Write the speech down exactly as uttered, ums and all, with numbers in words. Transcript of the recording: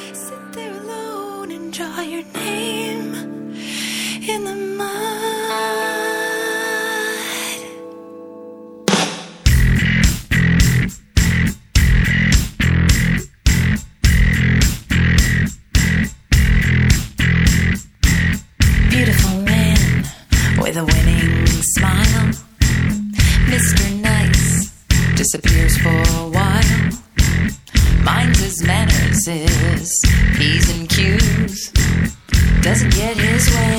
Sit there alone and draw your name in the mud. Beautiful man with a winning smile, Mister Nice disappears for a while. Minds his manners, his P's and Q's, doesn't get his way.